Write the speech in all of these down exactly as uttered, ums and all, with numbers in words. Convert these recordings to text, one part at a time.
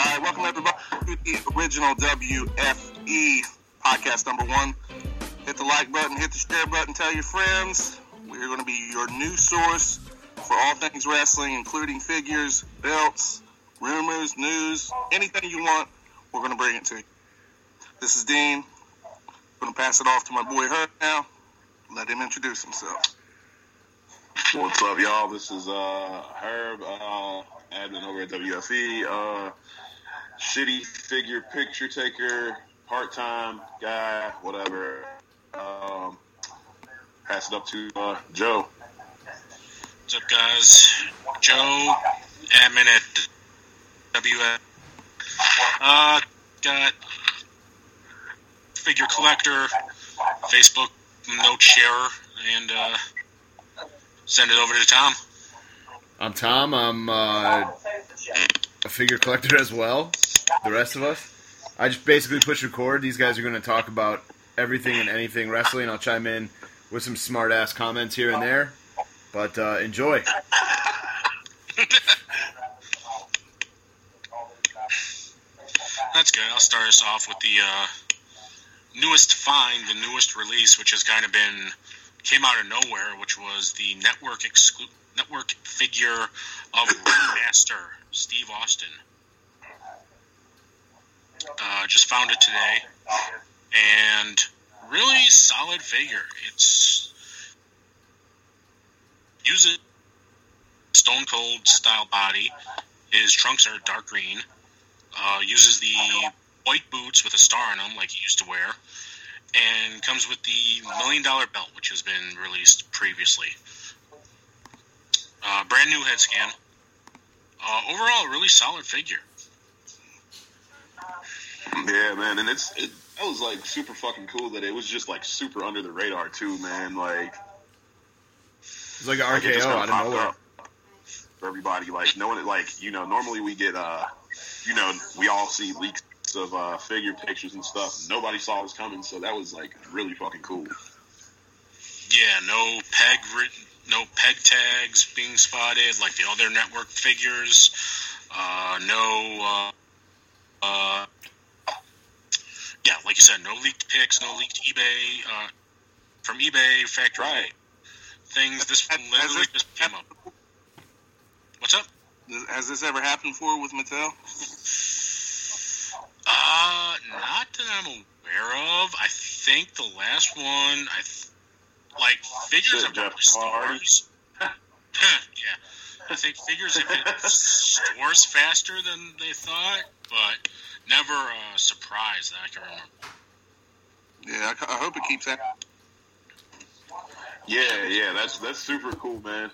right, welcome everybody to the original W F E podcast number one. Hit the like button, hit the share button, tell your friends. We're going to be your new source for all things wrestling, including figures, belts, rumors, news, anything you want, we're going to bring it to you. This is Dean. I'm going to pass it off to my boy Herb now. Let him introduce himself. What's up, y'all? This is uh, Herb, uh, admin over at W F E. Uh, shitty figure picture taker, part-time guy, whatever. Um, pass it up to uh, Joe. What's up, guys? Joe, admin at W F E. Uh, got figure collector, Facebook note sharer, and uh, send it over to Tom. I'm Tom. I'm uh, a figure collector as well. The rest of us. I just basically push record. These guys are going to talk about everything and anything wrestling. I'll chime in with some smart-ass comments here and there. But uh, enjoy. That's good. I'll start us off with the uh, newest find, the newest release, which has kind of been, came out of nowhere, which was the network exclu- network figure of Ringmaster, Steve Austin. Uh, just found it today, and really solid figure. It's uses Stone Cold style body. His trunks are dark green. Uh, uses the white boots with a star on them, like he used to wear, and comes with the Million Dollar Belt, which has been released previously. Uh, brand new head scan. Uh, overall, a really solid figure. Yeah, man, and it's it, that was like super fucking cool that it was just like super under the radar too, man. Like it's like an R K O like out of nowhere for everybody. Like knowing it, like you know, normally we get uh, you know, we all see leaks of uh, figure pictures and stuff. Nobody saw this coming, so that was like really fucking cool. Yeah, no peg written, no peg tags being spotted like the other network figures. Uh, no. Uh, uh, Yeah, like you said, no leaked pics, no leaked eBay, uh, from eBay, factory right. things. This one literally just came up. What's up? Has this ever happened before with Mattel? Uh, not that I'm aware of. I think the last one, I th- like, figures have Jeff hit stores. Yeah. I think figures have hit stores faster than they thought, but never a surprise that I can remember. Yeah, I, I hope it keeps happening. Yeah, yeah, that's that's super cool, man.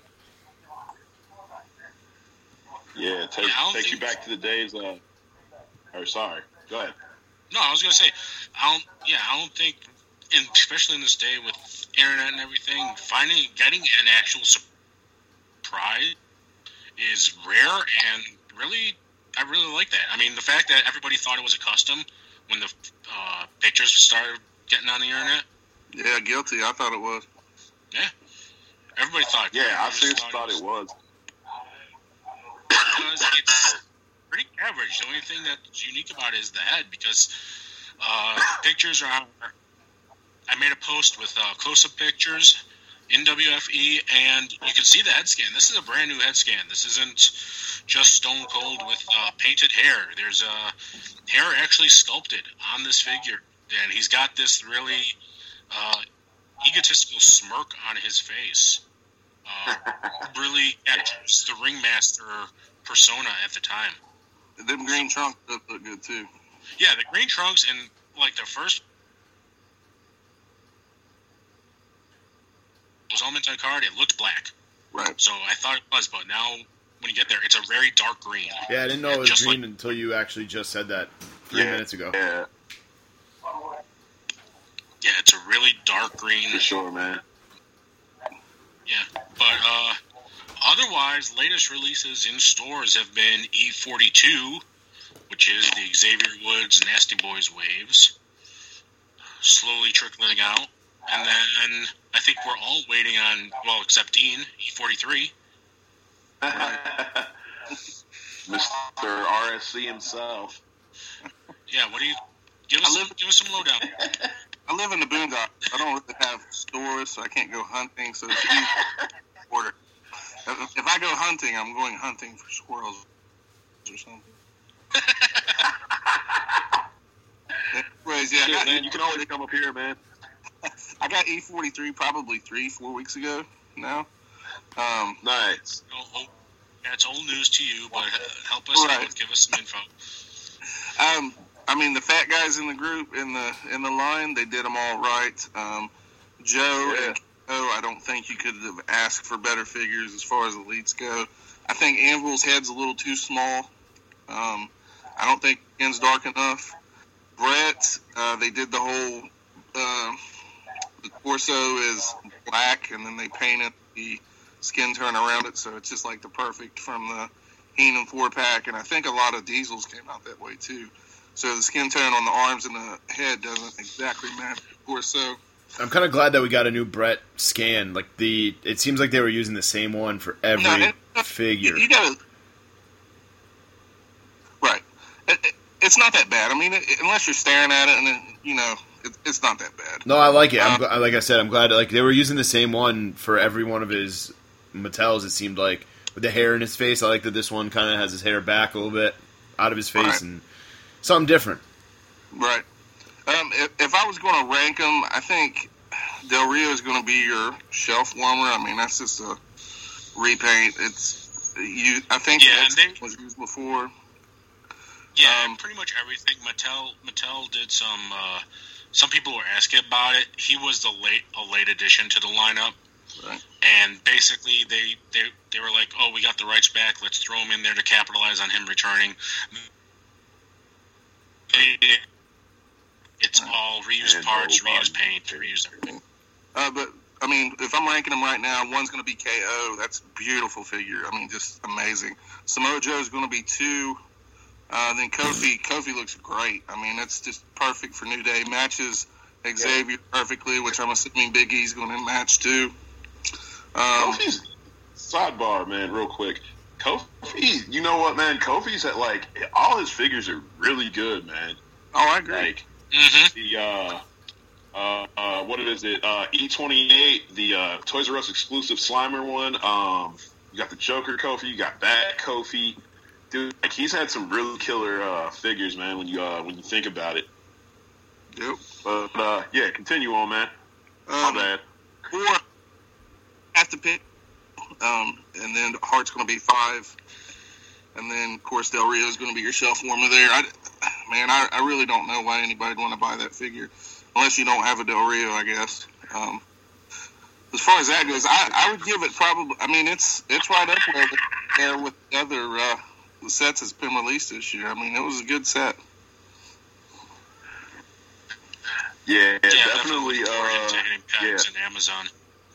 Yeah, take Yeah, take you think... back to the days. Uh, or sorry, go ahead. No, I was gonna say, I don't. Yeah, I don't think, and especially in this day with internet and everything, finding getting an actual surprise is rare, and really, I really like that. I mean, the fact that everybody thought it was a custom when the uh, pictures started getting on the internet. Yeah, guilty. I thought it was. Yeah, everybody thought. Yeah, I seriously thought, thought it was. Because it's pretty average. The only thing that's unique about it is the head, because uh, pictures are. I made a post with uh, close-up pictures in W F E, and you can see the head scan. This is a brand new head scan. This isn't just Stone Cold with uh, painted hair. There's uh, hair actually sculpted on this figure, and he's got this really uh, egotistical smirk on his face. Uh, really captures the ringmaster persona at the time. Them green trunks look good too. Yeah, the green trunks and like the first was on the card, it looked black. Right. So I thought it was, but now when you get there, it's a very dark green. Yeah, I didn't know it was just green like, until you actually just said that three yeah, minutes ago. Yeah. Yeah, it's a really dark green. For sure, man. Yeah, but uh, otherwise, latest releases in stores have been E forty-two, which is the Xavier Woods Nasty Boys waves, slowly trickling out. And then I think we're all waiting on, well, except Dean, E forty-three. Mister R S C himself. Yeah, what do you give us? live, some, give us some lowdown. I live in the boondocks. I don't really have stores, so I can't go hunting. So it's easy to order. If I go hunting, I'm going hunting for squirrels or something. Anyways, yeah, Shit, I got man, you can always come up here, man. I got E forty-three probably three, four weeks ago now. Um, nice. Oh, oh, yeah, it's old news to you, but uh, help us right. out. Give us some info. Um, I mean, the fat guys in the group in the in the line, they did them all right. Um, Joe yeah. and Joe, I don't think you could have asked for better figures as far as elites go. I think Anvil's head's a little too small. Um, I don't think skin's dark enough. Brett, uh, they did the whole uh, the torso is black, and then they painted the skin tone around it, so it's just like the perfect from the Heenan four pack, and I think a lot of diesels came out that way too. So the skin tone on the arms and the head doesn't exactly match the torso. I'm kind of glad that we got a new Brett scan. Like the, it seems like they were using the same one for every no, it, figure. You, you gotta, right. It, it, it's not that bad. I mean, it, unless you're staring at it, and then, you know, it, it's not that bad. No, I like it. I'm, um, like I said, I'm glad. Like they were using the same one for every one of his Mattels. It seemed like with the hair in his face. I like that this one kind of has his hair back a little bit out of his face right. and something different. Right. Um, if, if I was going to rank them, I think Del Rio is going to be your shelf warmer. I mean, that's just a repaint. It's you. I think yeah, that they, was used before. Yeah, um, pretty much everything. Mattel Mattel did some. Uh, some people were asking about it. He was the late a late addition to the lineup, right. and basically they, they they were like, "Oh, we got the rights back. Let's throw him in there to capitalize on him returning." They, It's all reused and parts, robot. reused paint, reused everything. Uh, but I mean, if I'm ranking them right now, one's going to be K O. That's a beautiful figure. I mean, just amazing. Samoa Joe is going to be two. Uh, then Kofi, Kofi looks great. I mean, that's just perfect for New Day. Matches Xavier yeah. perfectly, which I'm assuming Big E's going to match too. Um, Kofi's sidebar, man, real quick. Kofi, you know what, man? Kofi's at like all his figures are really good, man. Oh, I agree. Like, mm-hmm. the uh, uh, uh, what is it? Uh, E twenty-eight, the uh, Toys R Us exclusive Slimer one. Um, you got the Joker Kofi, you got Bad Kofi. Dude, like he's had some really killer uh, figures, man. When you uh, when you think about it. Yep. But uh, yeah, continue on, man. Um, My bad. Four have to pick, um, and then Hart's going to be five, and then of course Del Rio is going to be your shelf warmer there. I, man, I, I really don't know why anybody'd want to buy that figure unless you don't have a Del Rio, I guess. Um, as far as that goes, I, I would give it probably. I mean, it's it's right up there, there with the other uh, sets that's been released this year. I mean, it was a good set. Yeah, Yeah, definitely. definitely Uh, yeah. and Amazon.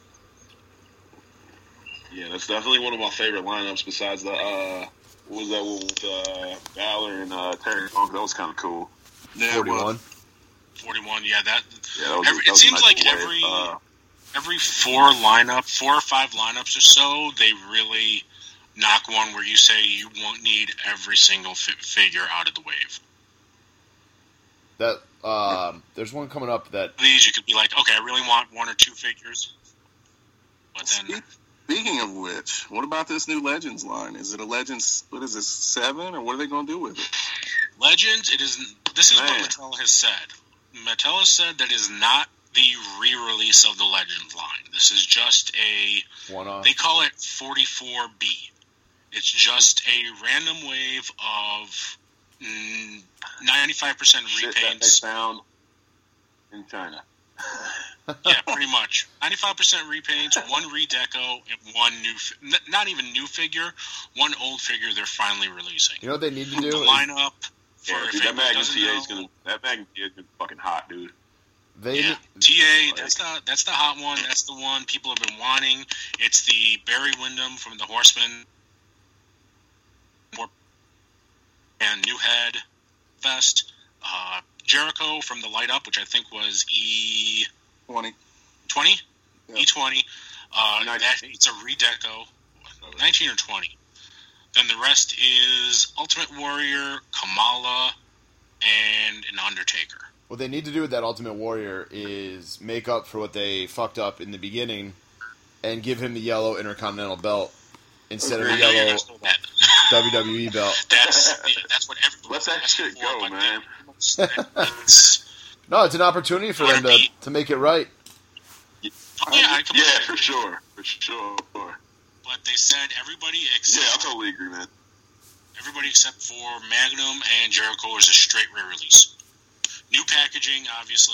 Yeah, that's definitely one of my favorite lineups. Besides the uh, what was that one with uh, Balor and uh, Terry Funk? That was kind of cool. Yeah, forty-one. forty-one, yeah, that. Yeah, that was, every, that it was seems nice like way. every Uh, every four lineup, four or five lineups or so, they really knock one where you say you won't need every single fi- figure out of the wave. That um, there's one coming up that These you could be like, okay, I really want one or two figures, but then. Speaking of which, what about this new Legends line? Is it a Legends? What is this, seven, or what are they going to do with it? Legends, it is. This is Man. what Mattel has said. Mattel has said that it is not the re-release of the Legends line. This is just a. one-off. They call it forty-four B. It's just a random wave of mm, ninety-five percent shit that they repaints. found in China. Yeah, pretty much. ninety-five percent repaints, one redeco, and one new. Fi- n- not even new figure, one old figure they're finally releasing. You know what they need to do? The is lineup. For Yeah, if dude, that anybody Magnum doesn't T A is know- gonna that Magnum T A is gonna be fucking hot, dude. they Yeah, need- T A, that's the that's the hot one. That's the one people have been wanting. It's the Barry Windham from the Horseman and New Head vest. Uh, Jericho from the Light Up, which I think was E twenty. twenty, Yeah. E twenty. Uh, that, nineteen. it's a redeco, nineteen or twenty. Then the rest is Ultimate Warrior, Kamala, and an Undertaker. What they need to do with that Ultimate Warrior is make up for what they fucked up in the beginning and give him the yellow Intercontinental belt instead of the yellow W W E belt. That's yeah, that's what everyone. Let that shit for, go, man. It's, No, it's an opportunity for them to, to make it right. oh, yeah, I completely Yeah, for agree. sure. For sure. But they said everybody Yeah, I except totally agree, man. everybody except for Magnum and Jericho is a straight re-release. New packaging, obviously.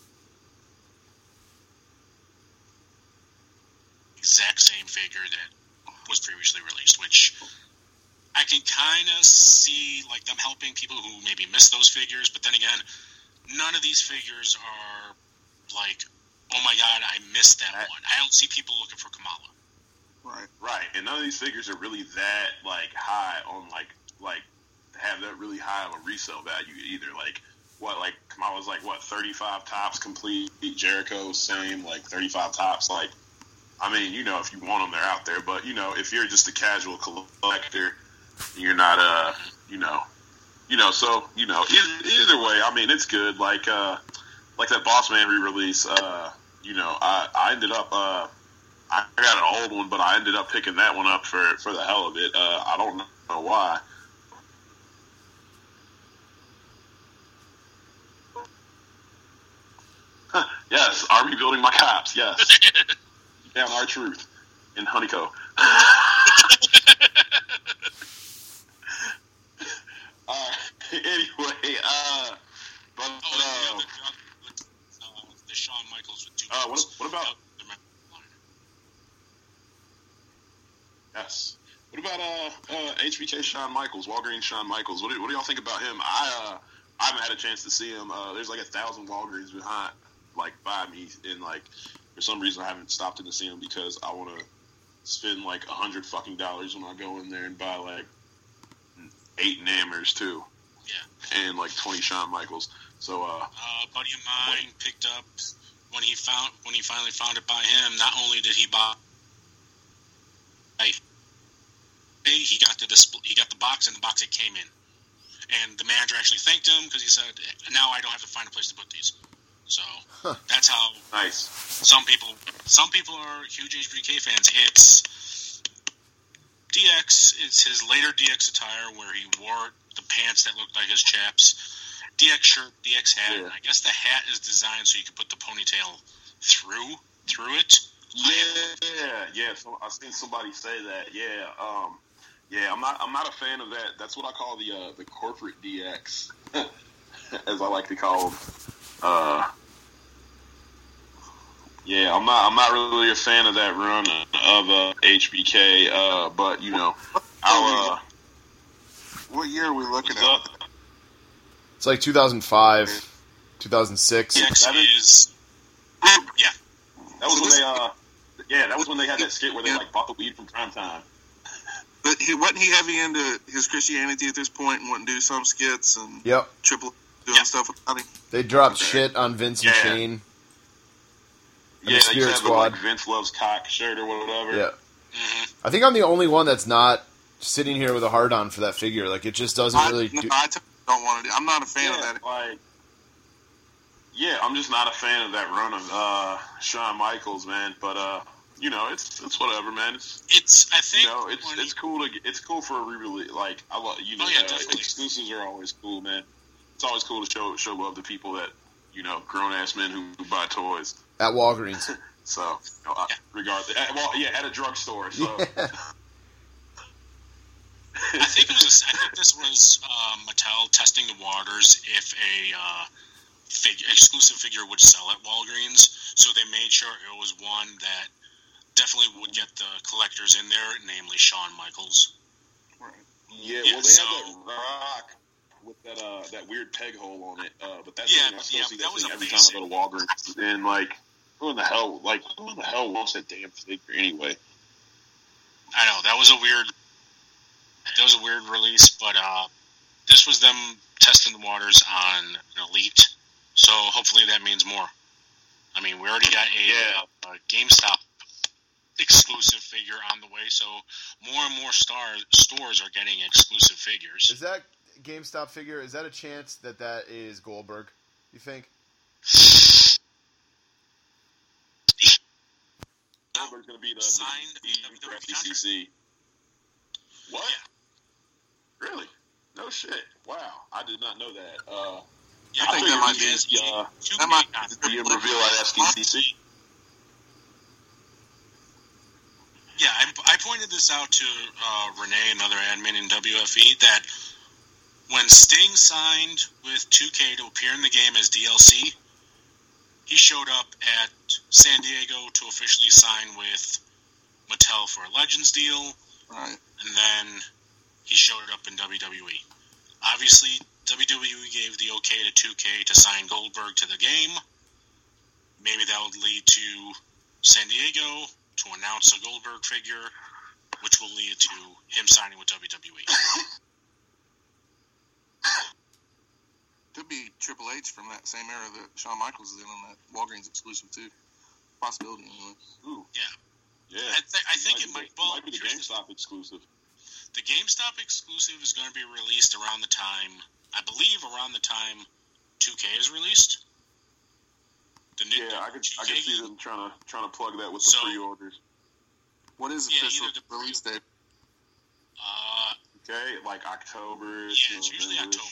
Exact same figure that was previously released, which I can kind of see like them helping people who maybe missed those figures. But then again, none of these figures are like, oh my god, I missed that one. I don't see people looking for Kamala. Right. Right, and none of these figures are really that like high on like like have that really high of a resale value either. Like what like Kamala's like what thirty-five tops complete. Jericho same like thirty-five tops. Like I mean, you know, if you want them, they're out there. But you know, if you're just a casual collector, you're not uh you know you know so you know either, either way. I mean, it's good. Like uh like that Boss Man re-release. Uh, you know, I I ended up uh. I got an old one, but I ended up picking that one up for, for the hell of it. Uh, I don't know why. Huh, yes, Army building my cops. Yes, damn our truth in Honeyco. uh, anyway, uh, but Oh, uh, yeah, the, uh, the Shawn Michaels with two. uh, what, belts. what about? That- Yes. What about uh, uh, H B K Shawn Michaels, Walgreens Shawn Michaels? What do, what do y'all think about him? I uh, I haven't had a chance to see him. Uh, there's like a thousand Walgreens behind, like by me, and like for some reason I haven't stopped in to see him because I want to spend like a hundred fucking dollars when I go in there and buy like eight Nammers too, Yeah. and like twenty Shawn Michaels. So uh, Uh, a buddy of mine picked up when he found when he finally found it by him. Not only did he buy, he got the display, he got the box and the box it came in, and the manager actually thanked him because he said, "Now I don't have to find a place to put these." So Huh. that's how nice. some people some people are huge H B K fans. It's D X. It's his later D X attire where he wore the pants that looked like his chaps. D X shirt, D X hat. Yeah. I guess the hat is designed so you can put the ponytail through through it. Yeah, yeah. So I seen somebody say that. Yeah, um, yeah. I'm not. I'm not a fan of that. That's what I call the uh, the corporate D X, as I like to call them. Uh, yeah, I'm not. I'm not really a fan of that run of uh, H B K. Uh, but you know, I'll. Uh, What year are we looking what's at? up? It's like two thousand five, two thousand six. D X Seven? is yeah. That was when they. Uh, yeah, that was when they had that skit where they like bought the weed from Prime Time. But he wasn't he heavy into his Christianity at this point and wouldn't do some skits and Yep. Triple doing Yep. stuff without him. They dropped Okay. shit on Vince and Yeah. Shane. And Yeah, the Spirit they had the, Squad. like Vince Loves Cock shirt or whatever. Yeah. hmm I think I'm the only one that's not sitting here with a hard on for that figure. Like, it just doesn't I, really no, do. I t- don't want to. Do, I'm not a fan yeah, of that. Like, yeah, I'm just not a fan of that run of uh, Shawn Michaels, man. But uh, you know, it's it's whatever, man. It's It's I think you know, it's when it's he- cool to get- it's cool for a re-release. Like I love you know, Oh, yeah, uh, definitely. exclusives are always cool, man. It's always cool to show show love to people that you know, grown ass men who, who buy toys. At Walgreens. So, you know, I, regardless, uh, well, yeah, at a drugstore. So. Yeah. I think it was. I think this was uh, Mattel testing the waters if a uh, fig- exclusive figure would sell at Walgreens. So they made sure it was one that definitely would get the collectors in there, namely Shawn Michaels. Right. Yeah, Yeah, well, they so- had that rock with that uh, that weird peg hole on it. Uh, but that's Yeah, thing, I still yeah, see that that was thing every amazing. time I go to Walgreens. And like, who in the hell, like, who in the hell wants that damn figure anyway? I know that was a weird. That was a weird release, but uh, this was them testing the waters on an Elite. So hopefully that means more. I mean, we already got a, Yeah. a GameStop exclusive figure on the way. So more and more star stores are getting exclusive figures. Is that GameStop figure? Is that a chance that that is Goldberg? You think? Goldberg's going to be the signed the, the, the B C C. What? Yeah. Really? No shit. Wow, I did not know that. Uh, Yeah, I think that might be his, uh, that might be a reveal at S D C C. Yeah, I, I pointed this out to uh, Renee, another admin in W F E, that when Sting signed with two K to appear in the game as D L C, he showed up at San Diego to officially sign with Mattel for a Legends deal, right? And then he showed up in W W E. Obviously, W W E gave the okay to two K to sign Goldberg to the game. Maybe that would lead to San Diego to announce a Goldberg figure, which will lead to him signing with W W E. Could be Triple H from that same era that Shawn Michaels is in on that Walgreens exclusive too. Possibility anyway. Ooh. Yeah. Yeah. I, th- I think might it might, be, well, might be the GameStop exclusive. The GameStop exclusive is going to be released around the time, I believe around the time two K is released. The new, Yeah, I could I could see them trying to trying to plug that with So- the pre-orders. What is Yeah, official either the release date? Uh, Okay, like October. yeah, it's usually October.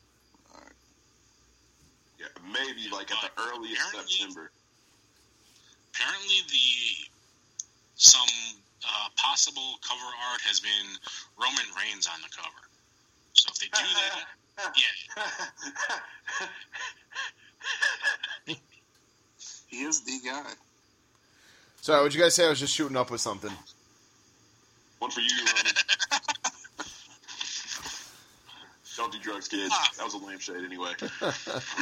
Yeah, maybe like at the But earliest apparently- September. Apparently, the some uh, possible cover art has been Roman Reigns on the cover. So if they do that, yeah. He is the guy. Sorry, what'd you guys say? I was just shooting up with something. One for you, Roman. Don't do drugs, kids. That was a lame shade anyway. All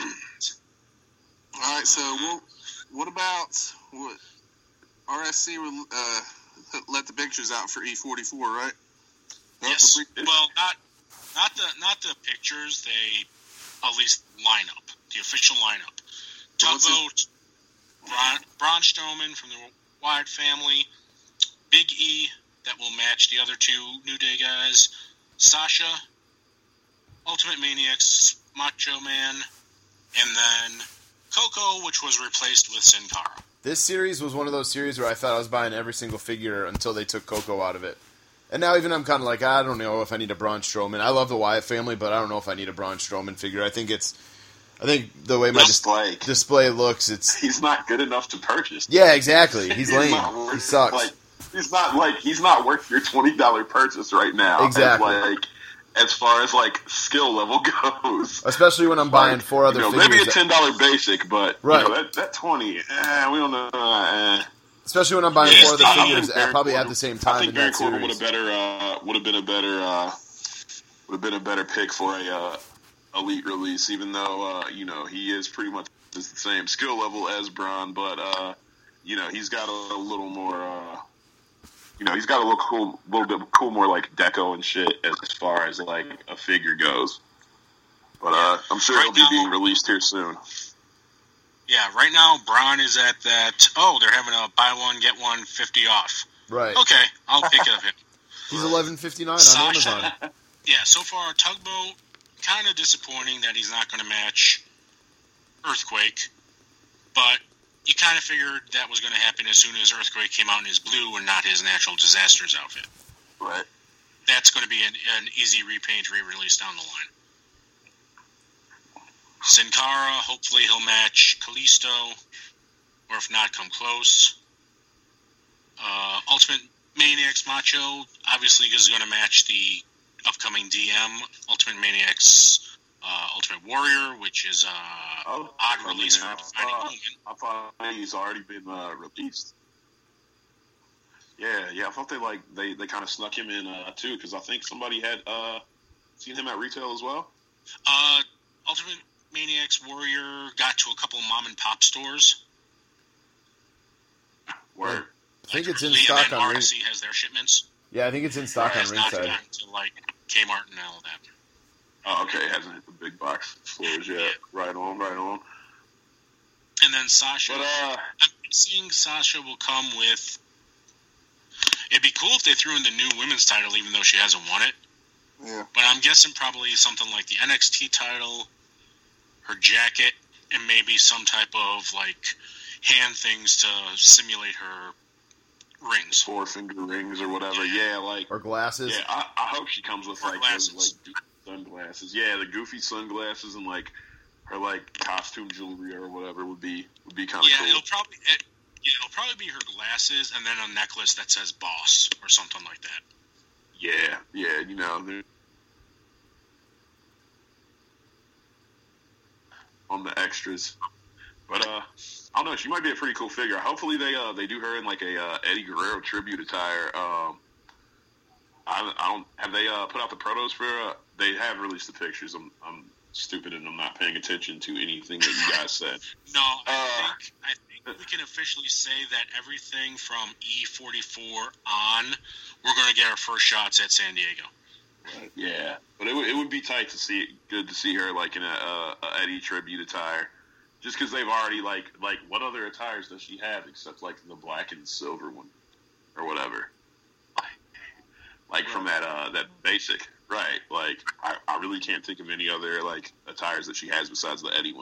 right, so we'll, what about what R S C will, uh, let the pictures out for E forty-four, right? Yes. That's the pre- Well, not not the not the pictures. They at least lineup, the official lineup. What's Tugboat, Braun, Braun Strowman from the Wyatt family, Big E that will match the other two New Day guys, Sasha, Ultimate Maniacs, Macho Man, and then Coco, which was replaced with Sin Cara. This series was one of those series where I thought I was buying every single figure until they took Coco out of it. And now even I'm kind of like, I don't know if I need a Braun Strowman. I love the Wyatt family, but I don't know if I need a Braun Strowman figure. I think it's, I think the way my Just dis- like display looks, it's... he's not good enough to purchase. Yeah, exactly. He's lame. not worth, He sucks. Like, he's not like he's not worth your twenty dollar purchase right now. Exactly. As, like as far as like skill level goes. Especially when I'm buying Like, four other you know, figures. maybe a that- ten dollar basic, but Right. you know, that that twenty, eh, we don't know. Eh. Especially when I'm buying Yeah, four other I think figures Baron at, probably Corbin- at the same I time think in Baron that Corbin would series. have better uh, would have been a better uh, would have been a better pick for a uh, elite release, even though uh, you know he is pretty much the same skill level as Braun, but uh, you know he's got a, a little more. Uh, you know he's got a little cool, little bit cool, more like deco and shit as far as like a figure goes. But uh, I'm sure Right it'll be now- being released here soon. Yeah, right now Braun is at that. Oh, they're having a buy one get one fifty off. Right. Okay, I'll pick it up here. He's eleven fifty-nine on Sasha. Amazon. Yeah, so far Tugboat, kind of disappointing that he's not going to match Earthquake, but you kind of figured that was going to happen as soon as Earthquake came out in his blue and not his natural disasters outfit. Right. That's going to be an, an easy repaint, re-release down the line. Sin Cara, hopefully he'll match Kalisto, or if not, come close. Uh, Ultimate Maniacs Macho, obviously is going to match the upcoming D M, Ultimate Maniacs uh, Ultimate Warrior, which is uh, Oh, odd I release mean, for I Defining thought- Moment. I thought he's already been uh, released. Yeah, yeah. I thought they like they, they kind of snuck him in uh, too, because I think somebody had uh, seen him at retail as well. Uh, Ultimate Maniacs Warrior got to a couple of mom and pop stores. Word. I think it's in Lee- stock and then on R Ring. S C has their shipments. Yeah, I think it's in stock on Has not Ringside. gotten to like Kmart and all of that. Oh, okay. It hasn't hit the big box stores yet. Right on, right on. And then Sasha, But uh, I'm guessing Sasha will come with It'd be cool if they threw in the new women's title, even though she hasn't won it. Yeah. But I'm guessing probably something like the N X T title, her jacket, and maybe some type of like hand things to simulate her rings, four finger rings or whatever. Yeah, yeah like or glasses. Yeah, I, I hope she comes with or like glasses. those like sunglasses. Yeah, the goofy sunglasses and like her like costume jewelry or whatever would be would be kind of yeah, cool. it'll probably it, yeah, it'll probably be her glasses and then a necklace that says "Boss" or something like that. Yeah, yeah, you know, on the extras. But uh, I don't know. She might be a pretty cool figure. Hopefully, they uh they do her in like a uh, Eddie Guerrero tribute attire. Um, I, I don't have they uh put out the protos for. Uh, they have released the pictures. I'm I'm stupid and I'm not paying attention to anything that you guys said. No, I Uh, think I think we can officially say that everything from E forty-four on, we're going to get our first shots at San Diego. Right. Yeah, but it would it would be tight to see. Good to see her like in a, a, a Eddie tribute attire. Just because they've already, like, like, what other attires does she have except, like, the black and silver one? Or whatever. Like, from that, uh, that basic. Right. Like, I, I really can't think of any other, like, attires that she has besides the Eddie one.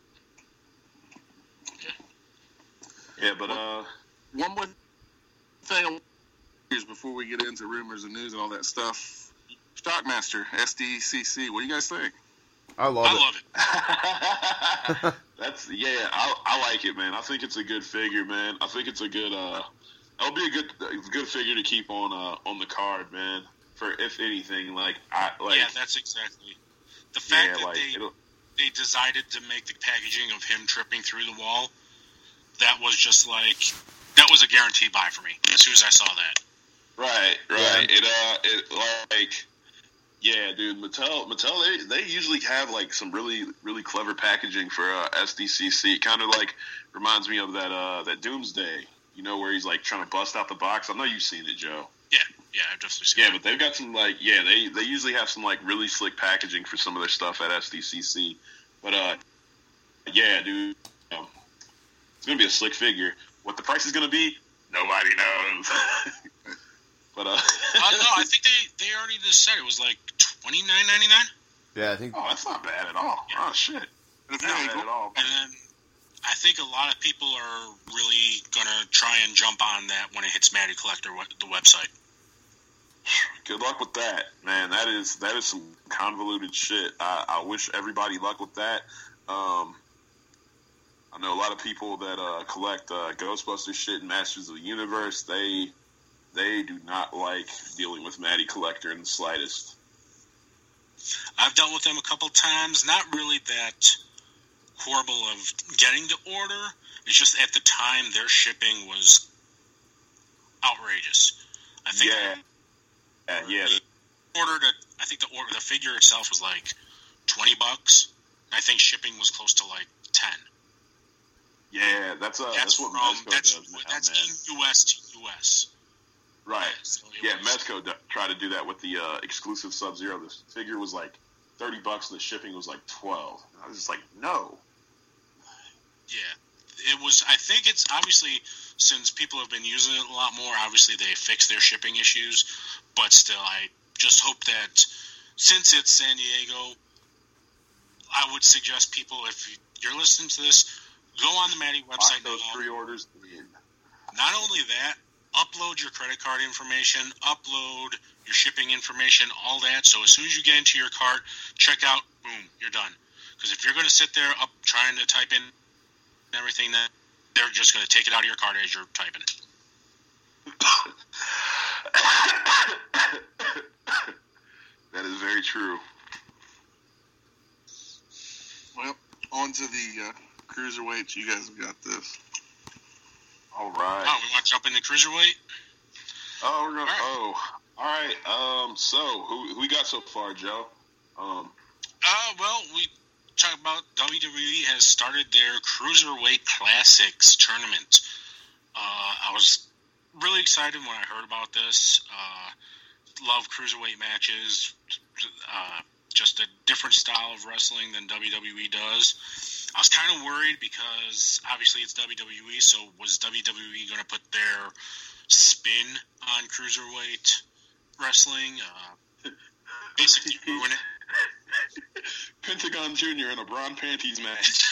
Yeah, but, uh... One more thing before we get into rumors and news and all that stuff. Shockmaster, S D C C, what do you guys think? I love I it. love it. That's yeah, I, I like it, man. I think it's a good figure, man. I think it's a good uh, it'll be a good a good figure to keep on uh on the card, man. For if anything, like I like yeah, that's exactly the fact yeah, that like, they it'll, they decided to make the packaging of him tripping through the wall. That was just like that was a guaranteed buy for me as soon as I saw that. right, right. Yeah. It uh, it like. Yeah, dude, Mattel, Mattel, they, they usually have, like, some really, really clever packaging for uh, S D C C. Kind of, like, reminds me of that uh, that Doomsday, you know, where he's, like, trying to bust out the box. I know you've seen it, Joe. Yeah, yeah, I've definitely seen Yeah, that. but they've got some, like, yeah, they, they usually have some, like, really slick packaging for some of their stuff at S D C C. But, uh, yeah, dude, you know, it's going to be a slick figure. What the price is going to be, nobody knows. But, uh... uh, no, I think they, they already just said it was like twenty-nine ninety-nine. Yeah, I think. Oh, that's not bad at all. Yeah. Oh, shit. That's not bad at all. And then I think a lot of people are really going to try and jump on that when it hits Matty Collector, the website. Good luck with that, man. That is that is some convoluted shit. I, I wish everybody luck with that. Um, I know a lot of people that uh, collect uh, Ghostbusters shit and Masters of the Universe. They they do not like dealing with Matty Collector in the slightest. I've dealt with them a couple times. Not really that horrible of getting the order. It's just at the time their shipping was outrageous. I think Yeah, yeah, yeah. I ordered a, I think the order, the figure itself was like twenty bucks. I think shipping was close to like ten. Yeah, that's uh, That's, that's what from Mezco that's does now, that's man. in U S to U S. Right. So it Yeah, was- Mezco d- tried to do that with the uh, exclusive Sub-Zero. The figure was like thirty bucks and the shipping was like twelve. I was just like, no. Yeah, it was. I think it's obviously since people have been using it a lot more. Obviously, they fixed their shipping issues, but still, I just hope that since it's San Diego, I would suggest people, if you're listening to this, go on the Matty Lock website those now. pre-orders in. Not only that, upload your credit card information, upload your shipping information, all that. So as soon as you get into your cart, check out, boom, you're done. Because if you're going to sit there up trying to type in everything, that they're just going to take it out of your cart as you're typing. That is very true. Well, on to the uh, cruiserweights. You guys have got this. All right. Oh, we want to jump into cruiserweight? Oh, we're gonna. All right. Oh, all right. Um. So, who who we got so far, Joe? Um. Uh, well, we talk about W W E has started their Cruiserweight Classics tournament. Uh, I was really excited when I heard about this. Uh, love cruiserweight matches. Uh, just a different style of wrestling than W W E does. I was kind of worried because obviously it's W W E, so was W W E going to put their spin on cruiserweight wrestling? Uh, basically ruin it. Pentagon Junior in a Braun Panties match.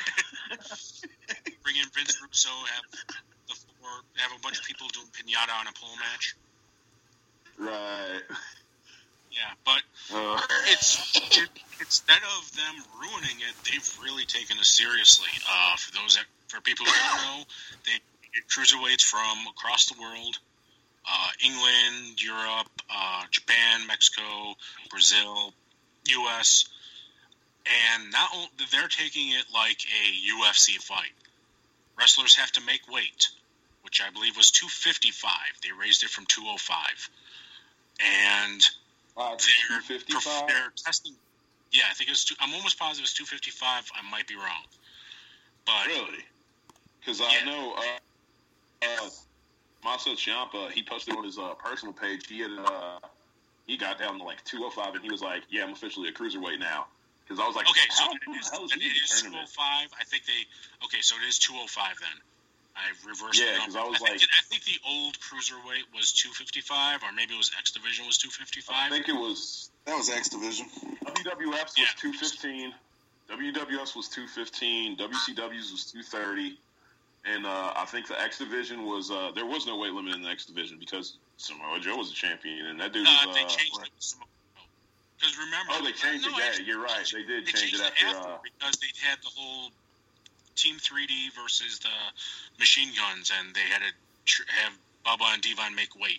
Bring in Vince Russo, have the four, have a bunch of people doing pinata on a pole match. Right. Yeah, but uh. it's it, instead of them ruining it, they've really taken it seriously. Uh, for those that, for people who don't know, they get cruiserweights from across the world: uh, England, Europe, uh, Japan, Mexico, Brazil, U S, and not only they're taking it like a U F C fight. Wrestlers have to make weight, which I believe was two fifty-five. They raised it from two oh five, and Uh, they're, perf- they're testing. Yeah, I think it was. Two, I'm almost positive it's two fifty-five. I might be wrong, but really, because yeah. I know uh, uh, Masa Ciampa. He posted on his uh, personal page. He had uh, he got down to like two oh five, and he was like, "Yeah, I'm officially a cruiserweight now." Because I was like, "Okay, so how, it is, how is it is two oh five. I think they. Okay, so it is two oh five then." I reversed yeah, it. because I was I like, think, I think the old cruiserweight was two fifty-five, or maybe it was X Division was two fifty-five. I think it was That was X Division. W W F's was Yeah. two fifteen, W W S was two fifteen, W C W's was two thirty, and uh, I think the X Division was uh, there was no weight limit in the X Division because Samoa Joe was a champion, and that dude Uh, was. they Uh, changed it with Samoa Joe. Because remember, oh, they changed no, it. Yeah, actually, you're right. They did they change changed it after. after Uh, because they had the whole Team three D versus the machine guns, and they had to tr- have Bubba and Devon make weight.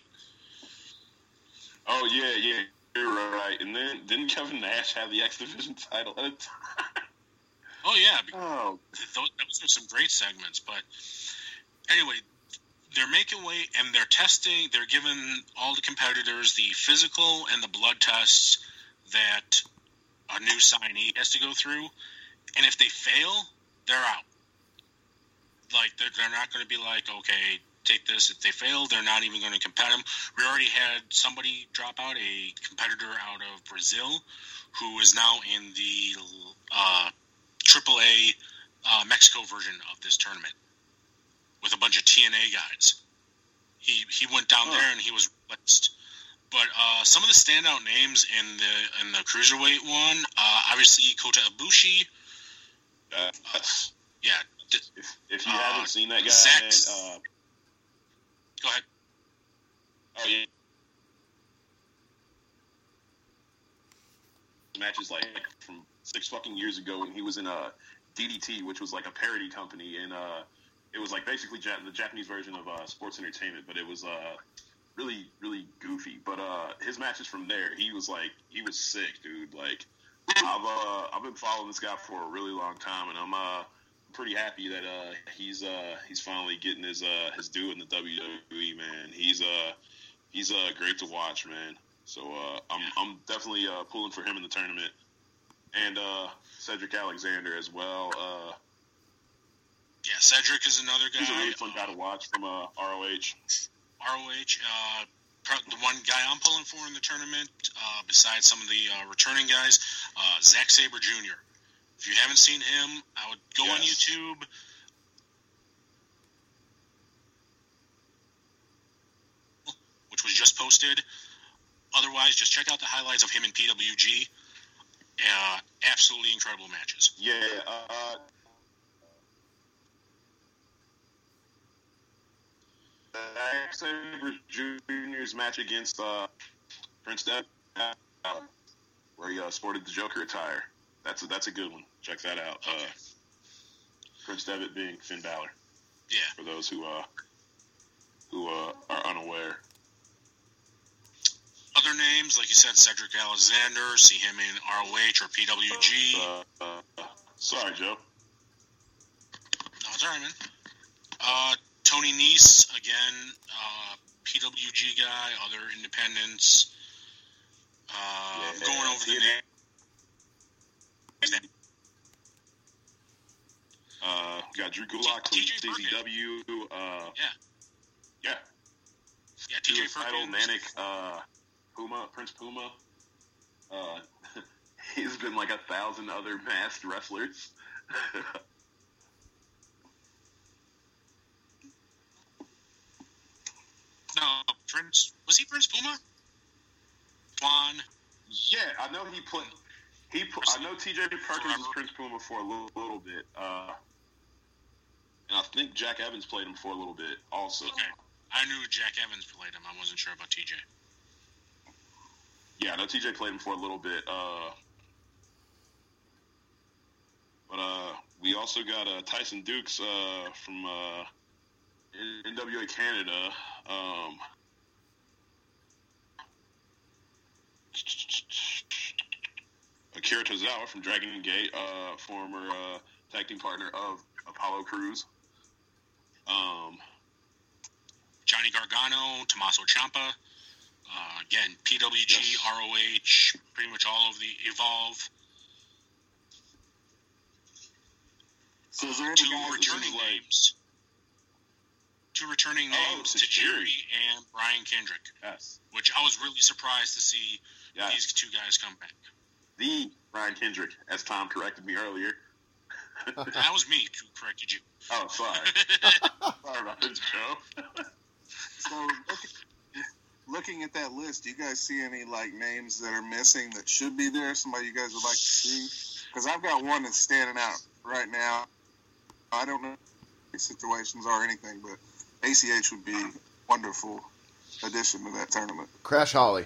oh yeah, yeah, you're right. And then didn't Kevin Nash have the X Division title at a time? Oh yeah, because Oh, those, those are some great segments. But anyway, they're making weight and they're testing. They're giving all the competitors the physical and the blood tests that a new signee has to go through. And if they fail, they're out. Like, they're, they're not going to be like, okay, take this. If they fail, they're not even going to compete them. We already had somebody drop out, a competitor out of Brazil, who is now in the uh, triple A uh, Mexico version of this tournament with a bunch of T N A guys. He he went down Huh. there and he was replaced. But uh, some of the standout names in the in the cruiserweight one, uh, obviously Kota Ibushi. uh, that's Yeah. D- if if you Uh, haven't seen that guy, Zack- man, uh, Go ahead. oh yeah. Matches like from six fucking years ago when he was in uh, D D T, which was like a parody company, and uh, it was like basically ja- the Japanese version of uh, sports entertainment, but it was uh, really, really goofy. But uh, his matches from there, he was like, he was sick, dude. Like, I've uh, I've been following this guy for a really long time, and I'm uh, pretty happy that uh, he's uh, he's finally getting his uh, his due in the W W E, man. He's uh, he's uh, great to watch, man. So uh, I'm I'm definitely uh, pulling for him in the tournament, and uh, Cedric Alexander as well. Uh, Yeah, Cedric is another guy. he's a really fun guy to watch from uh, R O H. R O H, uh, pro- the one guy I'm pulling for in the tournament, uh, besides some of the uh, returning guys, uh, Zack Sabre Junior If you haven't seen him, I would go on Yes. YouTube. Which was just posted. Otherwise, just check out the highlights of him in P W G. Uh, absolutely incredible matches. Yeah. Uh, Zack Sabre Junior's match against uh, Prince Devitt, uh, where he uh, sported the Joker attire. That's a, that's a good one. Check that out. Okay. Uh, Prince Devitt being Finn Balor. Yeah. For those who uh, who uh, are unaware. Other names, like you said, Cedric Alexander, see him in R O H or P W G. Uh, uh, sorry, Joe. No, it's all right, man. Uh, Tony Nese, again, uh, P W G guy, other independents. Uh, I'm Yeah, going over the T N A. names. Uh, we got Drew Gulak T J from C Z W. Uh, Yeah. yeah. Yeah, T J Title Perkins. Manic, uh, Puma, Prince Puma. Uh, he's been like a thousand other masked wrestlers. No, Prince was he Prince Puma? Juan. Yeah, I know he played. He, I know T J Perkins was Prince Puma for a little, little bit, uh, and I think Jack Evans played him for a little bit also. Okay, I knew Jack Evans played him. I wasn't sure about T J. Yeah, I know T J played him for a little bit. Uh, but uh, we also got uh, Tyson Dukes uh, from uh, N W A Canada. Um, Akira Tozawa from Dragon Gate, uh, former uh, tag team partner of Apollo Crews. Um, Johnny Gargano, Tommaso Ciampa. Uh, again, P W G, yes. R O H, pretty much all of the Evolve. So is there uh, any two guys returning like, names. Two returning oh, names to Jerry and Brian Kendrick. Yes. Which I was really surprised to see yes. these two guys come back. The Brian Kendrick, as Tom corrected me earlier. That was me who corrected you. Oh, sorry. Sorry about this, Joe. So, looking, looking at that list, do you guys see any like names that are missing that should be there? Somebody you guys would like to see? Because I've got one that's standing out right now. I don't know what situations are or anything, but A C H would be a wonderful addition to that tournament. Crash Holly.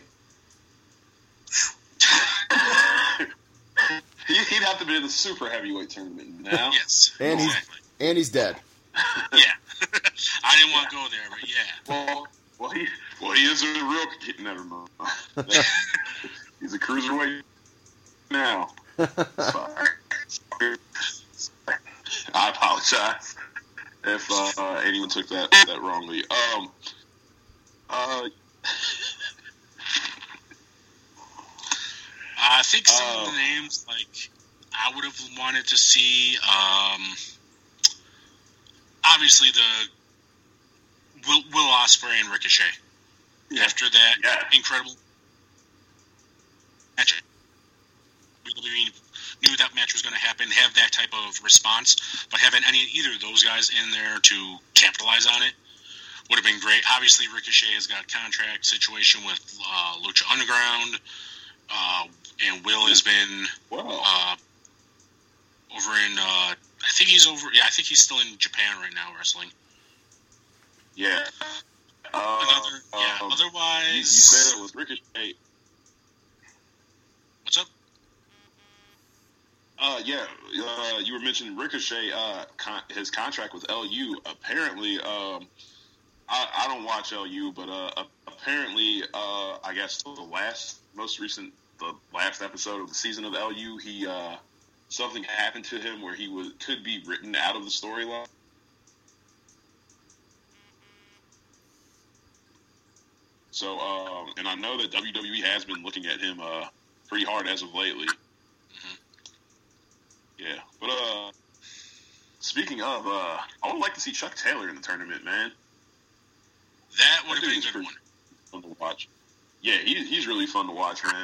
He'd have to be in the super heavyweight tournament now. Yes. And he's, exactly. and he's dead. Yeah. I didn't want to go there, but yeah. Well, well, he well he is a real. Never mind. He's a cruiserweight now. Sorry. I apologize if uh, anyone took that that wrongly. Um. Uh. I think some uh, of the names, like, I would have wanted to see, um, obviously the Will, Will Ospreay and Ricochet. Yeah. After that yeah. incredible match, we knew that match was going to happen, have that type of response, but having any either of those guys in there to capitalize on it would have been great. Obviously, Ricochet has got a contract situation with uh, Lucha Underground. Uh, and Will has been uh, over in, uh, I think he's over, yeah, I think he's still in Japan right now wrestling. Yeah. Uh, Another, yeah, um, otherwise... You, you said it was Ricochet. What's up? Uh, yeah, uh, you were mentioning Ricochet, uh, con- his contract with L U. Apparently, um, I, I don't watch L U, but uh, apparently, uh, I guess the last, most recent, the last episode of the season of L U, he uh, something happened to him where he was could be written out of the storyline. So, um, and I know that W W E has been looking at him uh, pretty hard as of lately. Mm-hmm. Yeah, but uh, speaking of, uh, I would like to see Chuck Taylor in the tournament, man. That would have been a good one. Fun to watch. Yeah, he, he's really fun to watch, man.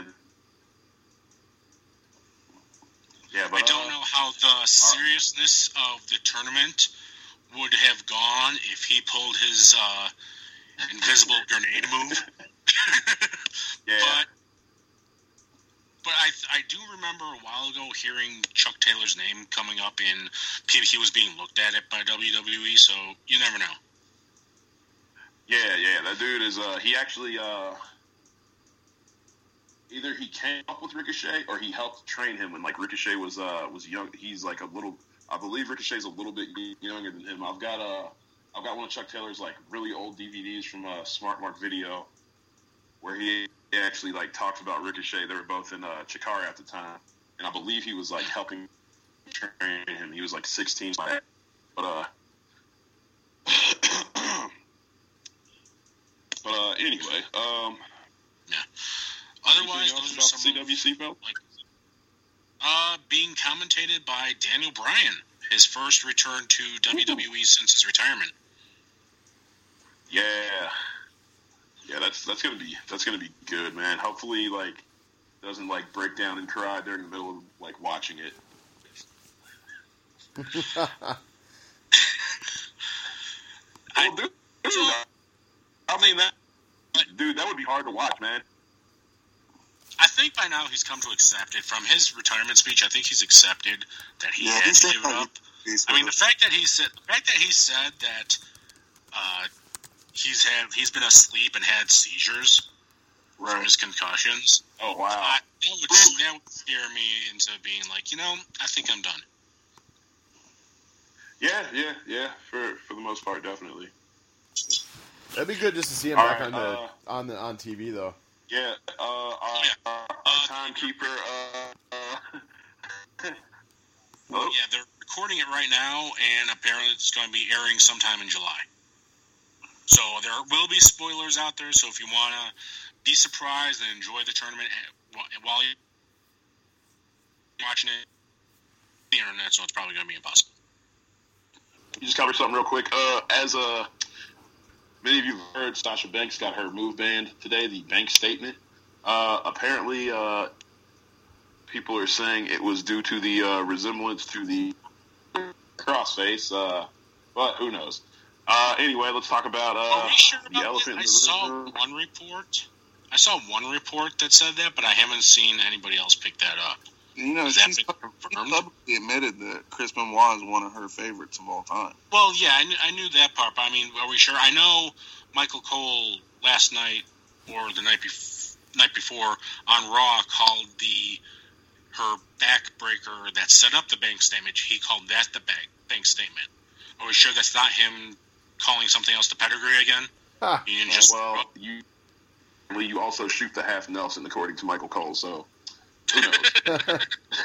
Yeah, but I don't uh, know how the seriousness uh, of the tournament would have gone if he pulled his uh, invisible grenade move. Yeah. But, but I I do remember a while ago hearing Chuck Taylor's name coming up in he was being looked at it by W W E, so you never know. Yeah, yeah, that dude is, uh, he actually, uh, either he came up with Ricochet or he helped train him when, like, Ricochet was, uh, was young. He's, like, a little, I believe Ricochet's a little bit younger than him. I've got, uh, I've got one of Chuck Taylor's, like, really old D V Ds from, uh, Smart Mark Video where he actually, like, talks about Ricochet. They were both in, uh, Chikara at the time. And I believe he was, like, helping train him. He was, like, sixteen. But, uh, But uh, anyway, um, yeah. Otherwise, those are some C W C belt. Like, uh, being commentated by Daniel Bryan, his first return to W W E since his retirement. Yeah, yeah, that's that's gonna be that's gonna be good, man. Hopefully, like doesn't like break down and cry during the middle of like watching it. I, well, dude, dude, I mean that, dude, that would be hard to watch, man. I think by now he's come to accept it. From his retirement speech, I think he's accepted that he Yeah, had he's to give it definitely- up. he's I mean, the fact that he said the fact that he said that uh, he's had he's been asleep and had seizures from right. his concussions. Oh wow. Uh, that would that would scare me into being like, you know, I think I'm done. Yeah, yeah, yeah. For for the most part, definitely. That'd be good just to see him All back right, on the uh, on the on T V though. Yeah, uh, our, Yeah. our, our timekeeper. Uh, uh, hello? Yeah, they're recording it right now, and apparently it's going to be airing sometime in July. So there will be spoilers out there. So if you want to be surprised and enjoy the tournament while you're watching it on the internet, so it's probably going to be impossible. You just cover something real quick. Uh, as uh, many of you have heard, Sasha Banks got her move banned today, the Banks statement. Uh, apparently, uh, people are saying it was due to the uh, resemblance to the crossface, uh, but who knows? Uh, anyway, let's talk about uh, Are we sure the about elephant that? in I the saw room. one report. I saw one report that said that, but I haven't seen anybody else pick that up. You know, Has that she's been she confirmed? publicly admitted that Chris Benoit is one of her favorites of all time. Well, yeah, I knew, I knew that part, but I mean, are we sure? I know Michael Cole last night or the night, bef- night before on Raw called the her backbreaker that set up the bank statement. He called that the bank bank statement. Are we sure that's not him calling something else the pedigree again? Ha. You didn't just well, you you also shoot the half Nelson, according to Michael Cole. So who knows?